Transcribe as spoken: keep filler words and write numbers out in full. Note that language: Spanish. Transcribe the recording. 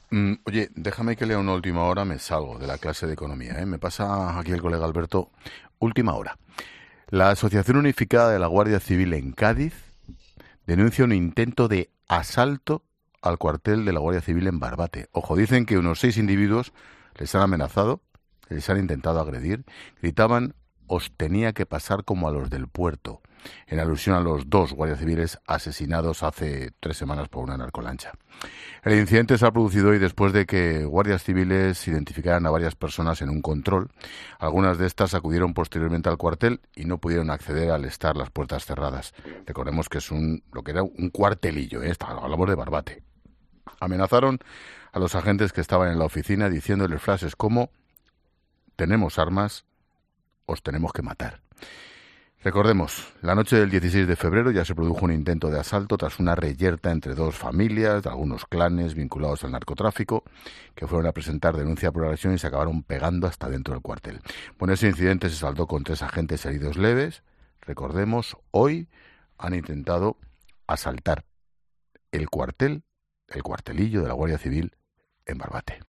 Mm, oye, déjame que lea una última hora, me salgo de la clase de economía, ¿eh? Me pasa aquí el colega Alberto. Última hora. La Asociación Unificada de la Guardia Civil en Cádiz denuncia un intento de asalto al cuartel de la Guardia Civil en Barbate. Ojo, dicen que unos seis individuos les han amenazado, les han intentado agredir, gritaban: os tenía que pasar como a los del puerto, en alusión a los dos guardias civiles asesinados hace tres semanas por una narcolancha. El incidente se ha producido hoy después de que guardias civiles identificaran a varias personas en un control. Algunas de estas acudieron posteriormente al cuartel y no pudieron acceder al estar las puertas cerradas. Recordemos que es un lo que era un cuartelillo, ¿eh? Hablamos de Barbate. Amenazaron a los agentes que estaban en la oficina diciéndoles frases como: tenemos armas, os tenemos que matar. Recordemos, la noche del dieciséis de febrero ya se produjo un intento de asalto tras una reyerta entre dos familias, de algunos clanes vinculados al narcotráfico, que fueron a presentar denuncia por agresión y se acabaron pegando hasta dentro del cuartel. Bueno, ese incidente se saldó con tres agentes heridos leves. Recordemos, hoy han intentado asaltar el cuartel, el cuartelillo de la Guardia Civil en Barbate.